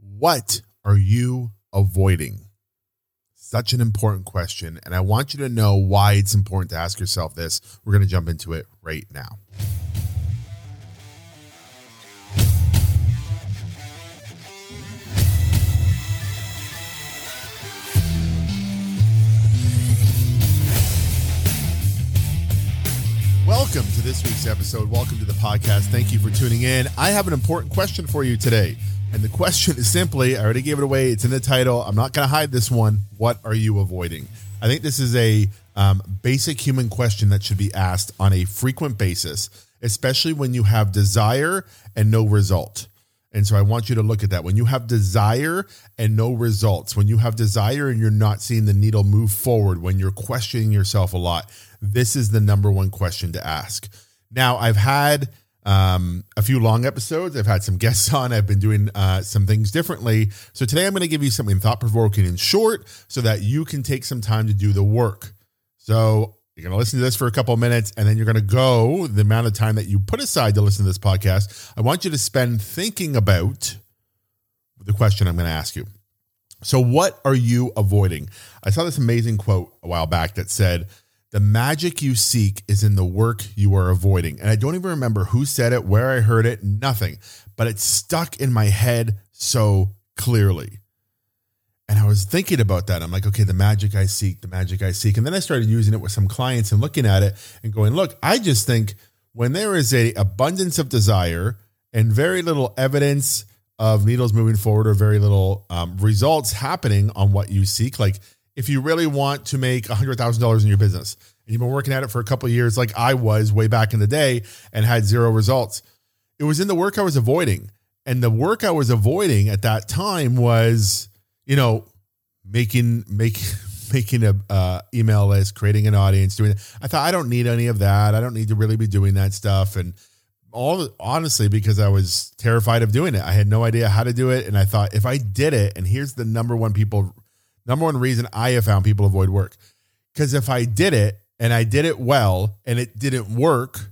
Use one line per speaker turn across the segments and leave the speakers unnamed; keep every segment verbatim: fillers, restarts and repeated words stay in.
What are you avoiding? Such an important question, and I want you to know why it's important to ask yourself this. We're going to jump into it right now. Welcome to this week's episode. Welcome to the podcast. Thank you for tuning in. I have an important question for you today. And the question is simply, I already gave it away. It's in the title. I'm not going to hide this one. What are you avoiding? I think this is a um, basic human question that should be asked on a frequent basis, especially when you have desire and no result. And so I want you to look at that. When you have desire and no results, when you have desire and you're not seeing the needle move forward, when you're questioning yourself a lot, this is the number one question to ask. Now, I've had um, a few long episodes. I've had some guests on. I've been doing uh, some things differently. So today I'm going to give you something thought-provoking and short so that you can take some time to do the work. So you're going to listen to this for a couple of minutes, and then you're going to go the amount of time that you put aside to listen to this podcast. I want you to spend thinking about the question I'm going to ask you. So what are you avoiding? I saw this amazing quote a while back that said, "The magic you seek is in the work you are avoiding." And I don't even remember who said it, where I heard it, nothing, but it stuck in my head so clearly. And I was thinking about that. I'm like, okay, the magic I seek, the magic I seek. And then I started using it with some clients and looking at it and going, look, I just think when there is a abundance of desire and very little evidence of needles moving forward or very little um, results happening on what you seek, like if you really want to make one hundred thousand dollars in your business and you've been working at it for a couple of years, like I was way back in the day and had zero results, it was in the work I was avoiding. And the work I was avoiding at that time was, you know, making, make, making a uh, email list, creating an audience, doing it. I thought I don't need any of that. I don't need to really be doing that stuff. And all honestly, because I was terrified of doing it. I had no idea how to do it. And I thought if I did it, and here's the number one people Number one reason I have found people avoid work, because if I did it and I did it well and it didn't work,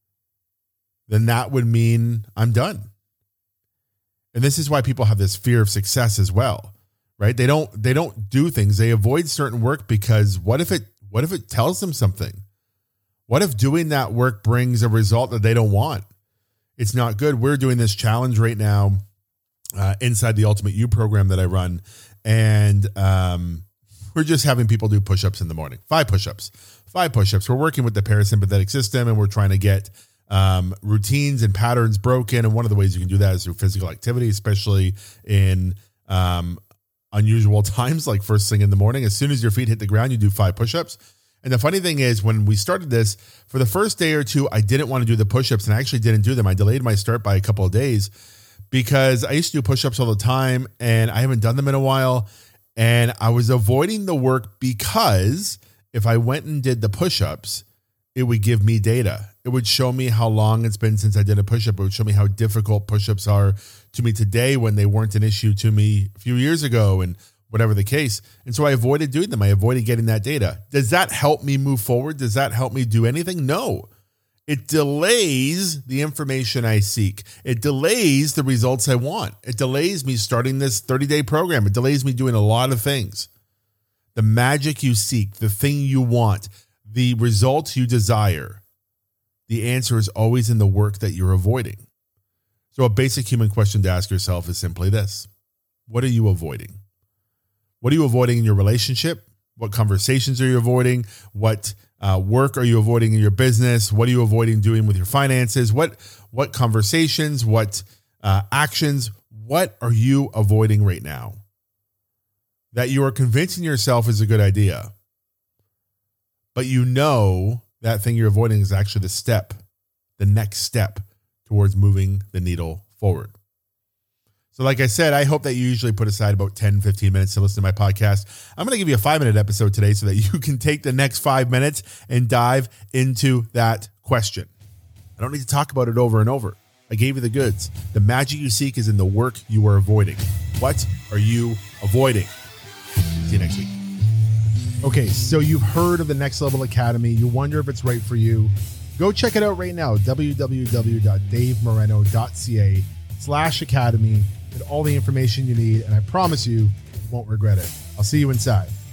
then that would mean I'm done. And this is why people have this fear of success as well, right? They don't, they don't do things. They avoid certain work because what if it, what if it tells them something? What if doing that work brings a result that they don't want? It's not good. We're doing this challenge right now uh, inside the Ultimate You program that I run. And um, we're just having people do push-ups in the morning, five push-ups, five push-ups. We're working with the parasympathetic system and we're trying to get um, routines and patterns broken. And one of the ways you can do that is through physical activity, especially in um, unusual times, like first thing in the morning. As soon as your feet hit the ground, you do five push-ups. And the funny thing is when we started this, for the first day or two, I didn't want to do the push-ups and I actually didn't do them. I delayed my start by a couple of days because I used to do push-ups all the time and I haven't done them in a while. And I was avoiding the work because if I went and did the push-ups, it would give me data. It would show me how long it's been since I did a push-up. It would show me how difficult push-ups are to me today when they weren't an issue to me a few years ago and whatever the case. And so I avoided doing them. I avoided getting that data. Does that help me move forward? Does that help me do anything? No. It delays the information I seek. It delays the results I want. It delays me starting this thirty-day program. It delays me doing a lot of things. The magic you seek, the thing you want, the results you desire, the answer is always in the work that you're avoiding. So a basic human question to ask yourself is simply this. What are you avoiding? What are you avoiding in your relationship? What conversations are you avoiding? What Uh, work are you avoiding in your business? What are you avoiding doing with your finances? What what conversations, what uh, actions, what are you avoiding right now that you are convincing yourself is a good idea, but you know that thing you're avoiding is actually the step, the next step towards moving the needle forward? So like I said, I hope that you usually put aside about ten, fifteen minutes to listen to my podcast. I'm going to give you a five minute episode today so that you can take the next five minutes and dive into that question. I don't need to talk about it over and over. I gave you the goods. The magic you seek is in the work you are avoiding. What are you avoiding? See you next week. Okay, so you've heard of the Next Level Academy. You wonder if it's right for you. Go check it out right now, w w w dot dave moreno dot c a slash academy. Get all the information you need, and I promise you, you won't regret it. I'll see you inside.